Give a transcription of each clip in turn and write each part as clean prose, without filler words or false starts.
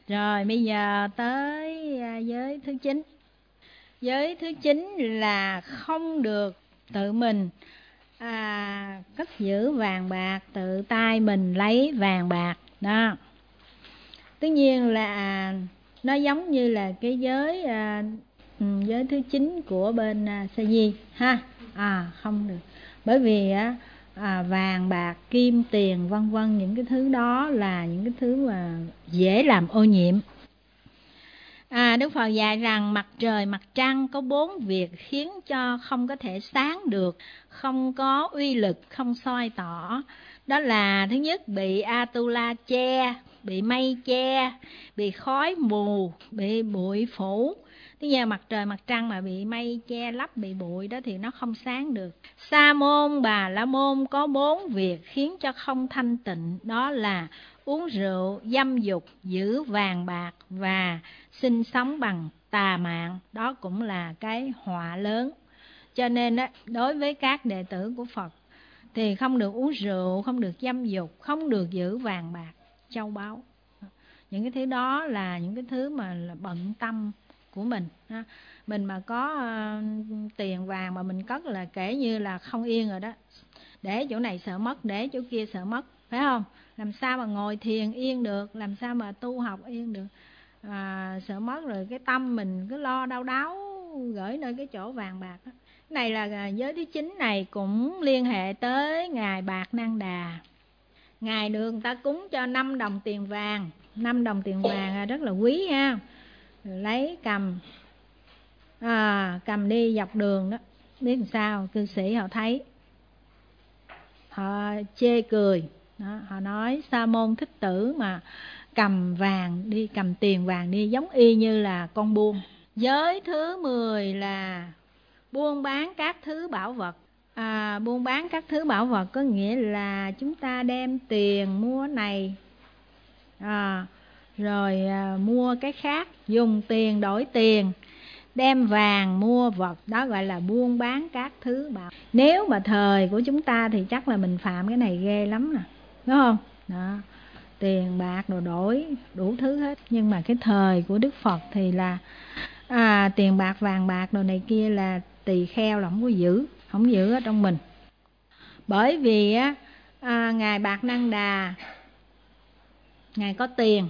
Rồi bây giờ tới giới thứ 9. Giới thứ 9 là không được tự mình cất giữ vàng bạc, tự tay mình lấy vàng bạc đó. Tất nhiên là nó giống như là cái giới giới thứ 9 của bên Sa Di ha. Không được, bởi vì vàng bạc kim tiền vân vân, những cái thứ đó là những cái thứ mà dễ làm ô nhiễm. Đức Phật dạy rằng mặt trời mặt trăng có 4 việc khiến cho không có thể sáng được, không có uy lực, không soi tỏ. Đó là thứ nhất, bị Atula che, bị mây che, bị khói mù, bị bụi phủ. Bây giờ mặt trời mặt trăng mà bị mây che lấp, bị bụi đó thì nó không sáng được. Sa môn Bà La môn có 4 việc khiến cho không thanh tịnh. Đó là uống rượu, dâm dục, giữ vàng bạc và sinh sống bằng tà mạng. Đó cũng là cái họa lớn. Cho nên đối với các đệ tử của Phật thì không được uống rượu, không được dâm dục, không được giữ vàng bạc, châu báu. Những cái thứ đó là những cái thứ mà là bận tâm của mình. Mình mà có tiền vàng mà mình cất là kể như là không yên rồi đó. Để chỗ này sợ mất, để chỗ kia sợ mất, phải không? Làm sao mà ngồi thiền yên được, làm sao mà tu học yên được. Sợ mất rồi cái tâm mình cứ lo đau đáu gửi nơi cái chỗ vàng bạc đó. Cái này là giới thứ 9 này cũng liên hệ tới Ngài Bạc Năng Đà. Ngài được người ta cúng cho 5 đồng tiền vàng. 5 đồng tiền vàng rất là quý ha. Rồi lấy cầm đi dọc đường đó. Biết làm sao, cư sĩ họ thấy, họ chê cười đó, họ nói Sa môn Thích Tử mà cầm vàng đi, cầm tiền vàng đi, giống y như là con buôn. Giới thứ 10 là buôn bán các thứ bảo vật. Buôn bán các thứ bảo vật có nghĩa là chúng ta đem tiền mua này rồi mua cái khác, dùng tiền đổi tiền, đem vàng mua vật, đó gọi là buôn bán các thứ bảo. Nếu mà thời của chúng ta thì chắc là mình phạm cái này ghê lắm nè, đúng không? Đó, tiền bạc đồ đổi đủ thứ hết. Nhưng mà cái thời của Đức Phật thì là tiền bạc vàng bạc đồ này kia là tỳ kheo là không giữ ở trong mình. Bởi vì Ngài Bạc Năng Đà, Ngài có tiền,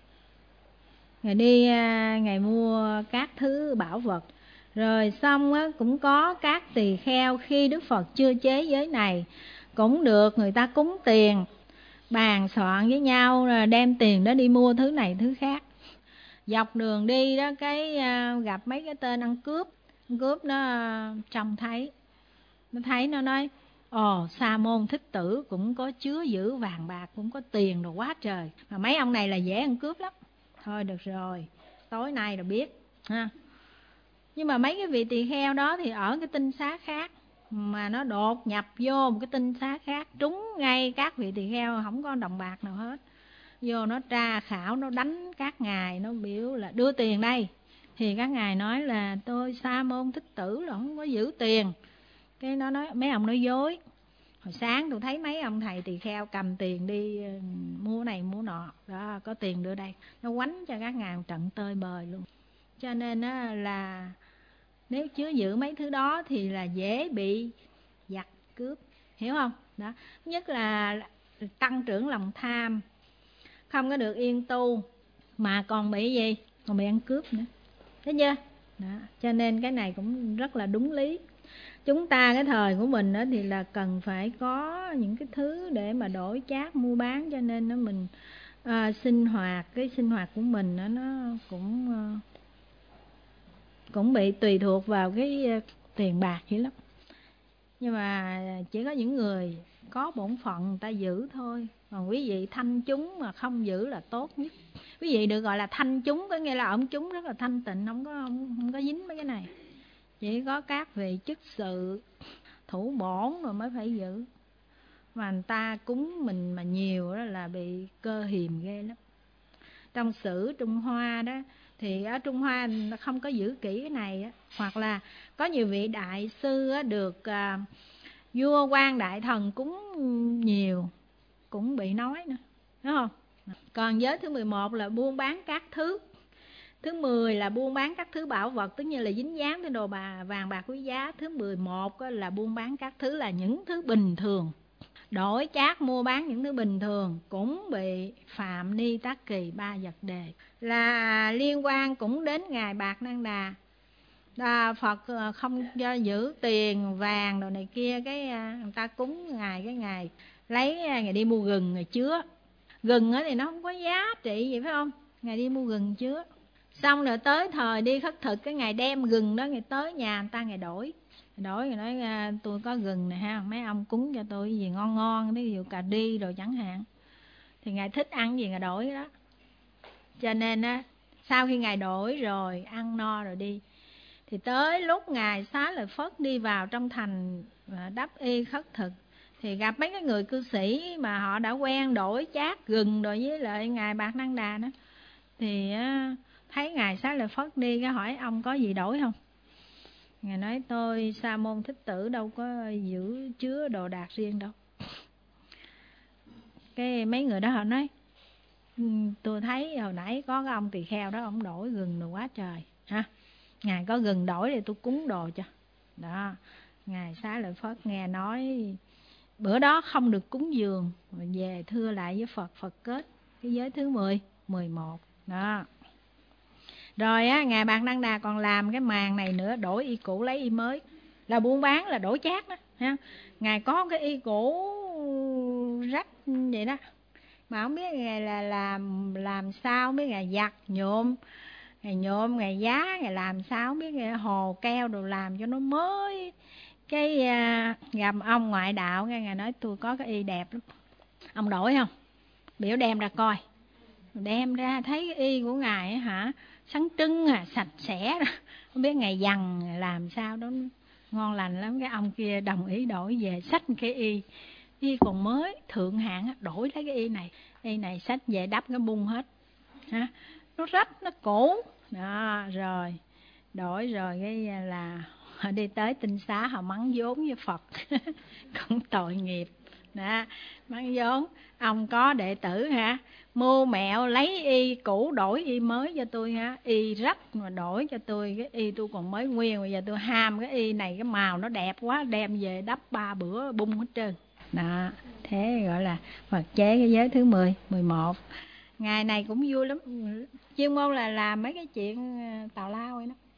Ngài đi Ngài mua các thứ bảo vật. Rồi xong cũng có các tỳ kheo khi Đức Phật chưa chế giới này cũng được người ta cúng tiền, bàn soạn với nhau rồi đem tiền đó đi mua thứ này thứ khác. Dọc đường đi đó cái gặp mấy cái tên ăn cướp nó trông thấy, nó thấy nó nói Sa môn Thích Tử cũng có chứa giữ vàng bạc, cũng có tiền rồi quá trời, mà mấy ông này là dễ ăn cướp lắm. Thôi được rồi, tối nay rồi biết ha. Nhưng mà mấy cái vị tỳ kheo đó thì ở cái tinh xá khác, mà nó đột nhập vô một cái tinh xá khác, trúng ngay các vị tỳ kheo không có đồng bạc nào hết. Vô nó tra khảo, nó đánh các ngài, nó biểu là đưa tiền đây. Thì các ngài nói là tôi Sa môn Thích Tử là không có giữ tiền. Cái nó nói, mấy ông nói dối. Hồi sáng tôi thấy mấy ông thầy tỳ kheo cầm tiền đi mua này mua nọ, đó có tiền đưa đây. Nó quánh cho các ngài một trận tơi bời luôn. Cho nên là nếu chứa giữ mấy thứ đó thì là dễ bị giặc cướp, hiểu không? Đó, nhất là tăng trưởng lòng tham, không có được yên tu, mà còn bị gì? Còn bị ăn cướp nữa, thấy chưa? Đó, cho nên cái này cũng rất là đúng lý. Chúng ta cái thời của mình đó thì là cần phải có những cái thứ để mà đổi chác mua bán, cho nên nó mình sinh hoạt của mình nó cũng bị tùy thuộc vào cái tiền bạc vậy lắm. Nhưng mà chỉ có những người có bổn phận người ta giữ thôi. Còn quý vị thanh chúng mà không giữ là tốt nhất. Quý vị được gọi là thanh chúng, có nghĩa là ông chúng rất là thanh tịnh, không có dính mấy cái này. Chỉ có các vị chức sự thủ bổn rồi mới phải giữ. Mà người ta cúng mình mà nhiều đó là bị cơ hiềm ghê lắm. Trong sử Trung Hoa đó, thì ở Trung Hoa không có giữ kỹ cái này á. Hoặc là có nhiều vị đại sư được vua quan đại thần cúng nhiều cũng bị nói nữa, đúng không? Còn giới thứ 11 là buôn bán các thứ. Thứ 10 là buôn bán các thứ bảo vật, tất nhiên là dính dáng tới đồ vàng bạc quý giá. Thứ 11 là buôn bán các thứ là những thứ bình thường. Đổi chác mua bán những thứ bình thường cũng bị phạm ni tắc kỳ 3 vật đề, là liên quan cũng đến Ngài Bạc Năng Đà. Phật không cho giữ tiền vàng đồ này kia, cái người ta cúng Ngài, cái Ngài lấy Ngài đi mua gừng Ngài chứa. Gừng thì nó không có giá trị gì phải không, Ngài đi mua gừng chứa. Xong rồi tới thời đi khất thực, cái Ngài đem gừng đó Ngài tới nhà người ta Ngài đổi. Ngài nói tôi có gừng này ha, mấy ông cúng cho tôi cái gì ngon ngon, ví dụ cà ri rồi chẳng hạn, thì Ngài thích ăn gì Ngài đổi đó. Cho nên sau khi Ngài đổi rồi ăn no rồi đi, thì tới lúc Ngài Xá Lợi Phất đi vào trong thành đắp y khất thực, thì gặp mấy cái người cư sĩ mà họ đã quen đổi chác gừng rồi với lại Ngài Bạc Năng Đà đó, thì thấy Ngài Xá Lợi Phất đi, cái hỏi ông có gì đổi không. Ngài nói tôi Sa môn Thích Tử đâu có giữ chứa đồ đạc riêng đâu. Cái mấy người đó họ nói tôi thấy hồi nãy có cái ông tỳ kheo đó, ông đổi gừng đồ quá trời ha, Ngài có gừng đổi thì tôi cúng đồ cho đó. Ngài Xá Lợi Phất nghe nói bữa đó không được cúng dường, rồi về thưa lại với Phật, Phật kết cái giới thứ 11 đó. Rồi Ngài Bạc Năng Đà còn làm cái màn này nữa, đổi y cũ lấy y mới, là buôn bán, là đổi chác đó ha. Ngài có cái y cũ rách vậy đó, mà không biết Ngài là làm sao, biết Ngài giặt nhuộm, Ngài giá, Ngài làm sao không biết, Ngài hồ keo đồ làm cho nó mới. Cái gặp ông ngoại đạo, Ngài nói tôi có cái y đẹp lắm, ông đổi không? Biểu đem ra coi. Đem ra thấy cái y của Ngài hả, sáng trưng sạch sẽ đó. Không biết Ngài dằn làm sao đó ngon lành lắm. Cái ông kia đồng ý đổi về, xách cái y còn mới thượng hạng, đổi lấy cái y này xách về đắp cái bung hết ha, nó rách nó cũ đó. Rồi đổi rồi cái là họ đi tới tinh xá, họ mắng vốn với Phật cũng tội nghiệp đó, mắng vốn. Ông có đệ tử hả, mưu mẹo lấy y cũ đổi y mới cho tôi ha, y rách mà đổi cho tôi cái y tôi còn mới nguyên, bây giờ tôi ham cái y này, cái màu nó đẹp quá, đem về đắp 3 bữa bung hết trơn đó. Thế gọi là Phật chế cái giới thứ 11. Ngày này cũng vui lắm, chuyên môn là làm mấy cái chuyện tào lao ấy đó.